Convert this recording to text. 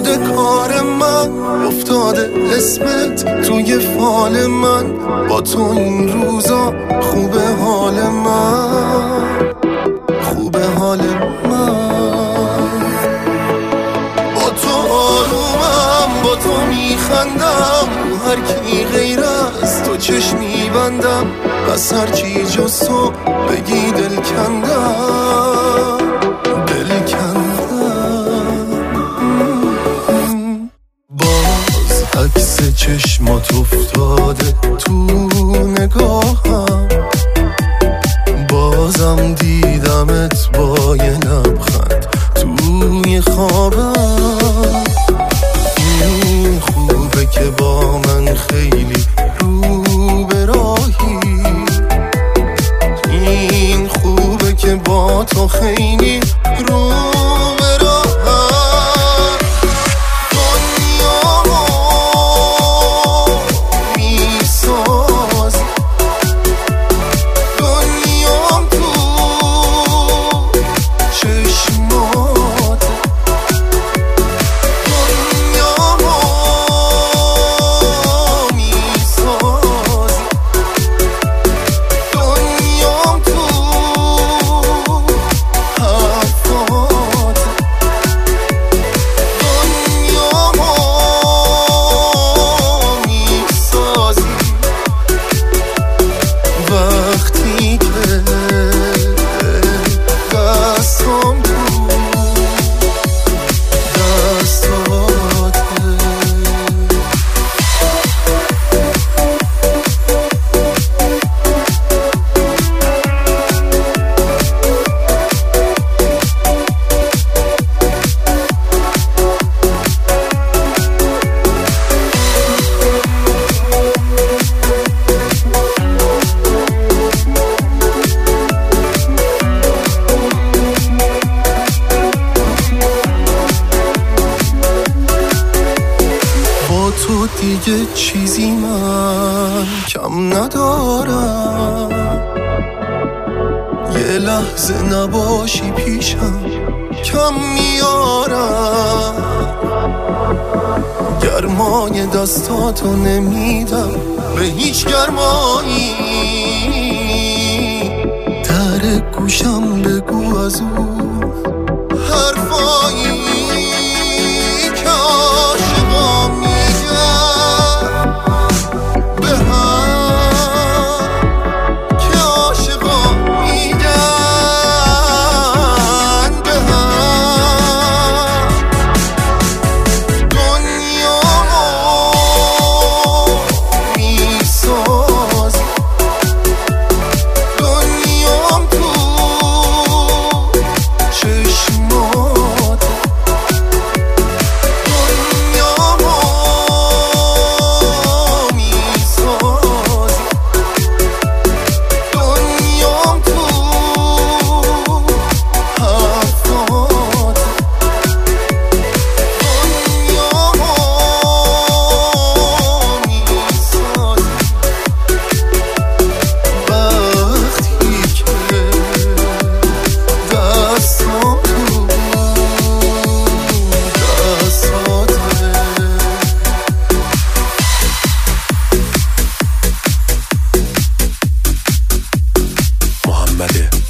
شده کار من، افتاده اسمت توی فال من. با تو این روزا خوبه حال من، خوبه حال من. با تو آرومم، با تو میخندم، رو هر کی غیر از تو چشم میبندم. بس هر کی جز تو بگی دل کندم، دل کندم. باز عکس چشمات افتاده تو نگاهم، بازم دیدمت با یه لبخند توی خوابم. این خوبه که با من خیلی رو به راهی، این خوبه که با تو خیلی رو به راهم. دنیامو میسازی، دنیام تو چشمات. دنیامو میسازی، دنیام تو حرفات. دنیامو میسازی وقتی که دستام تو دستاته. با تو دیگه چیزی من کم ندارم، یه لحظه نباشی پیشم کم میارم. گرمای دستاتو نمیدم به هیچ گرمایی، در گوشم بگو از اون حرفایی که عاشقا میگن به هم، که عاشقا میگن به هم. دنیامو میسازی، دنیام تو چشمات. دنیامو میسازی، دنیام تو حرفات. دنیامو میسازی وقتی که دستام تو دستاته. محمد